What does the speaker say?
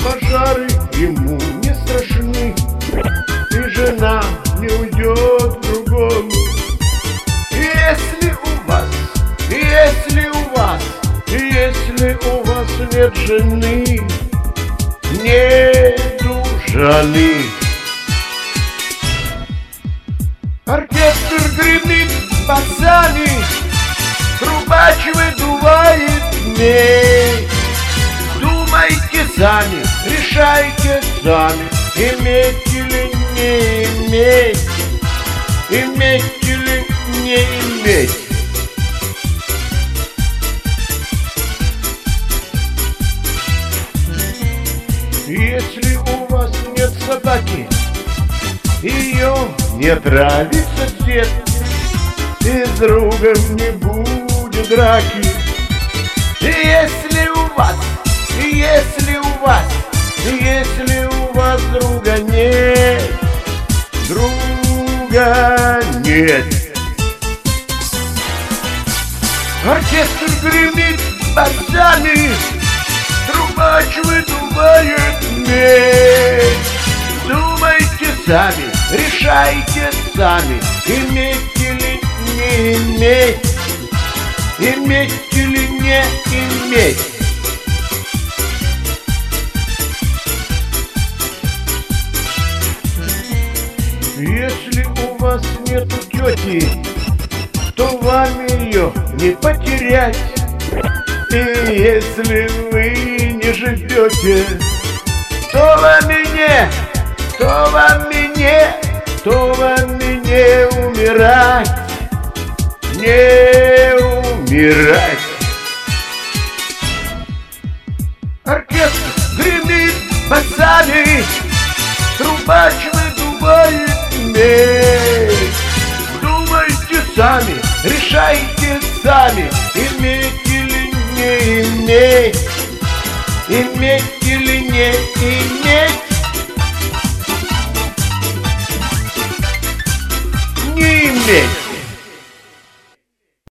Пожары ему не страшны, и жена не уйдет к другому. Если у вас нет жены, нету жены. Оркестр гремит басами, трубач выдувает медь. Думайте сами, решайте сами, иметь или не иметь, иметь или не иметь. Если у вас нет собаки, ее не травит сосед, и с другом не будет драки. Если у вас друга нет, Оркестр гремит басами, трубач выдувает медь. Думайте сами, решайте сами, иметь или не иметь, иметь или не иметь. Если у вас нету тети, то вам ее не потерять. И если вы не живете, то вам и не умирать, не умирать. Оркестр гремит басами, трубач выдувает медь. Думайте сами, решайте сами, иметь или не иметь, иметь или не иметь, не иметь.